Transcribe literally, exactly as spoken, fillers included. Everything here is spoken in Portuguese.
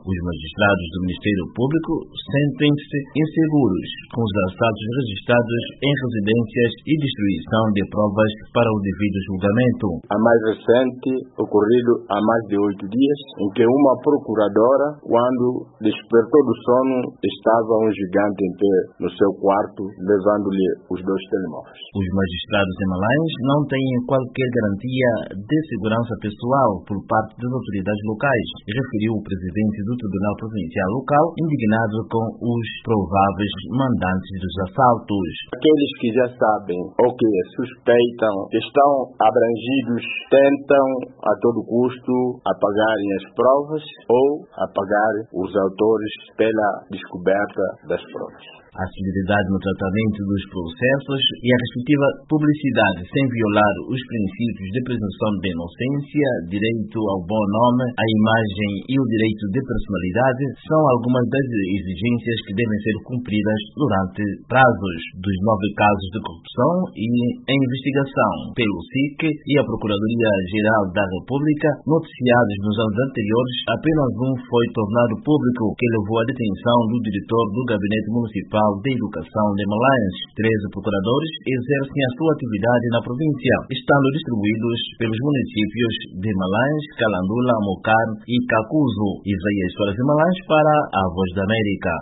Os magistrados do Ministério Público sentem-se inseguros com os assaltos registrados em residências e destruição de provas para o devido julgamento. A mais recente, ocorrido há mais de oito dias, em que uma procuradora, quando despertou do sono, estava um gigante em pé no seu quarto, levando-lhe os dois telemóveis. Os magistrados em Malães não têm qualquer garantia de segurança pessoal por parte das autoridades locais, referiu o presidente do Tribunal Provincial Local, indignado com os prováveis mandantes dos assaltos. Aqueles que já sabem ou que suspeitam que estão abrangidos tentam a todo custo apagarem as provas ou apagar os autores pela descoberta das provas. A celeridade no tratamento dos processos e a respectiva publicidade sem violar os princípios de presunção de inocência, direito ao bom nome, à imagem e o direito de personalidade são algumas das exigências que devem ser cumpridas durante prazos dos nove casos de corrupção e em investigação pelo S I C e a Procuradoria-Geral da República, noticiados nos anos anteriores. Apenas um foi tornado público, que levou à detenção do diretor do Gabinete Municipal de Educação de Malães. treze procuradores exercem a sua atividade na província, estando distribuídos pelos municípios de Malães, Calandula, Mocar e Cacuzo. Isaías Soares de Malães para a Voz da América.